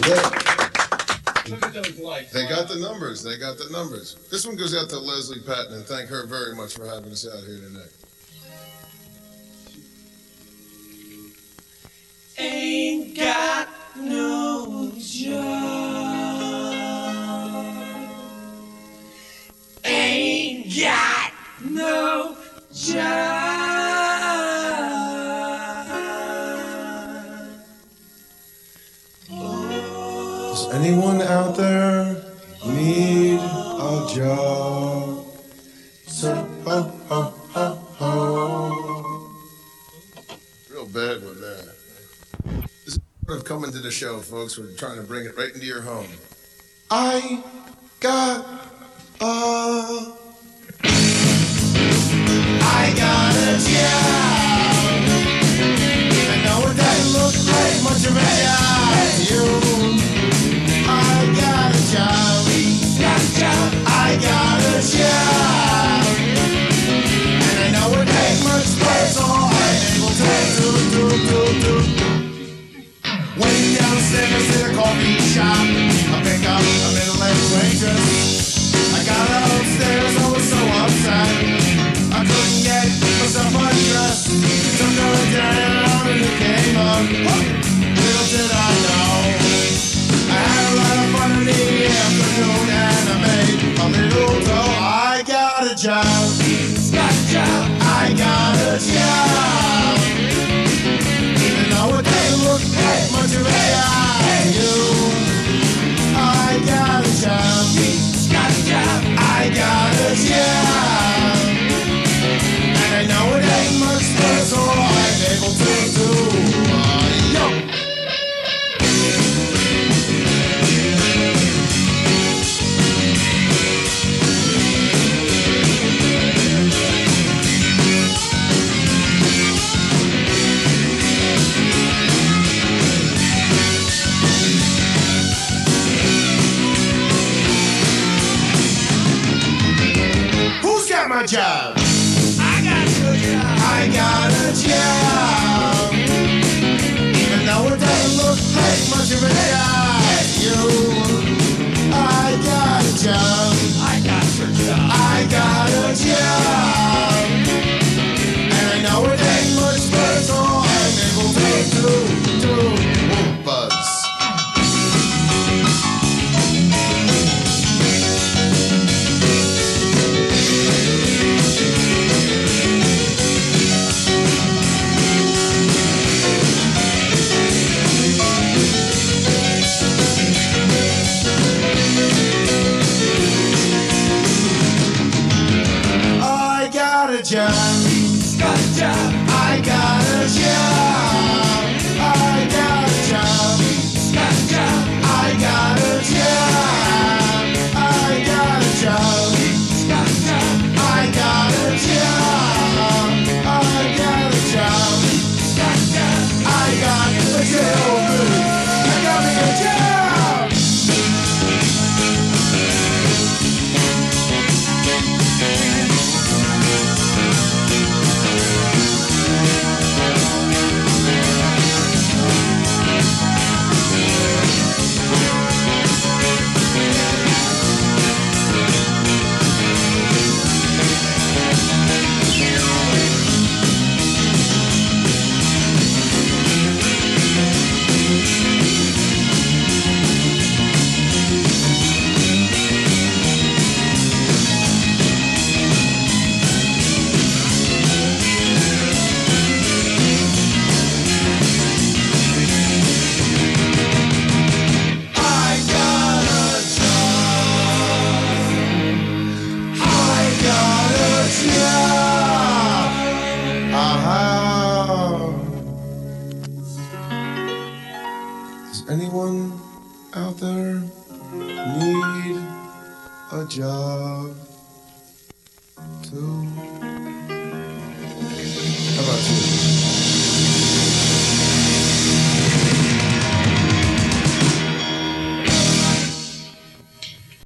Look at those lights. They got the numbers. They got the numbers. This one goes out to Leslie Patton, and thank her very much for having us out here tonight. Ain't got no job. Ain't got no job. Does anyone out there need a job? So, ho, ho, ho, ho. Real bad one there. This is part of coming to the show, folks. We're trying to bring it right into your home. I got a job. Even though it doesn't look like much of a job to you. I got a job. I got a job. And I know it ain't much, but it's all I'm able to do. Waiting downstairs in a coffee shop, I pick up a middle-aged waitress. I got upstairs, I was so upset I couldn't get myself undressed. Took her down and it came up. Little did I know I had a lot of fun in the afternoon, and I made a little dough. I got a job. I got a job. Even though it didn't look like much of a job to you. I got a job. I got a job. And I know it ain't much, but it's all I'm able to do. Yo! Who's got my job? I got your job. I got a job. Even though it doesn't look like much of a job to you. I got a job. I got your job. I got a job. And I know it ain't much, but it's all I'm able to do.